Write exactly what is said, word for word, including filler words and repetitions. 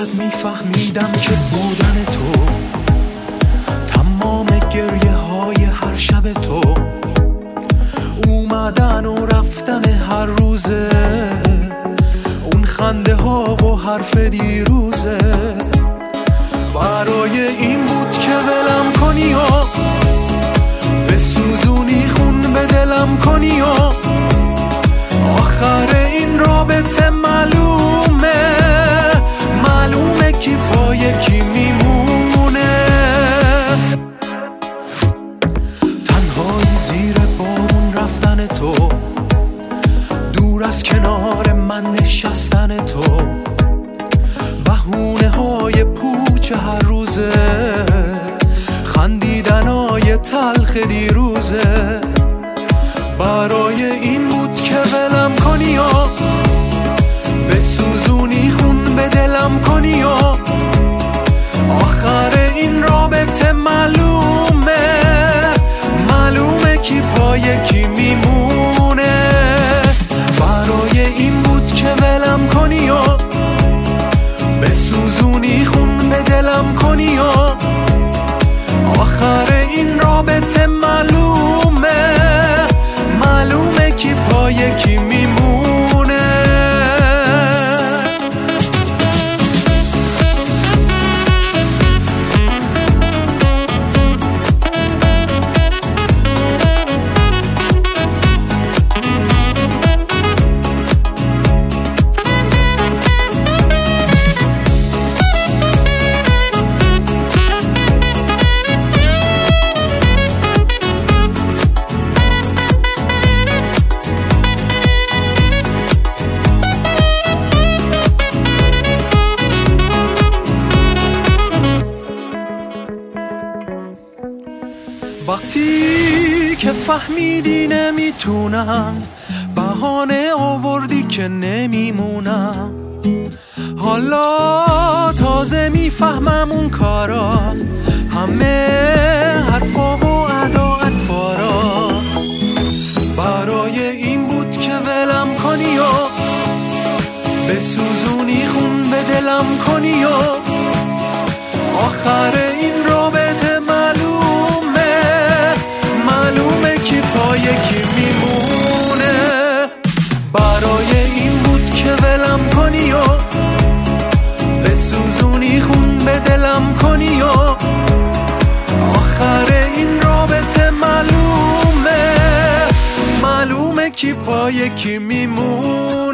میفهمیدم که بودن تو تمام گریه های هر شب تو، اومدن و رفتن هر روزه، اون خنده ها و حرف دیروزه. برای این بود که ولم کنی و بسوزونی خون به دلم کنی و آخر این رابطه معلومه معلومه کی پای کی میمونه. تنهایی زیر بارون رفتن تو، دور از کنار من نشستن تو، بهونه های پوچ هر روزه، خندیدن های تلخ دیروزه. برای این بود که ولم کنی و بسوزونی خون به دلم کنی و آخر این رابطه معلومه معلومه کی پای کی میمونه. برای این بود که ولم کنی و بسوزونی خون به دلم کنی و آخر این رابطه معلومه معلومه کی پای کی میمونه. وقتی که فهمیدی نمیتونم، بهانه آوردی که نمیمونم. حالا تازه میفهمم اون کارا، همه حرفا و ادا اطوارا. برای این بود که ولم کنی و بسوزونی خون به دلم کنی و آخر این رابطه معلومه معلومه کی پای کی میمونه. برای این بود که ولم کنی و بسوزونی خون به دلم کنی و آخر این رابطه معلومه معلومه کی پای کی میمونه.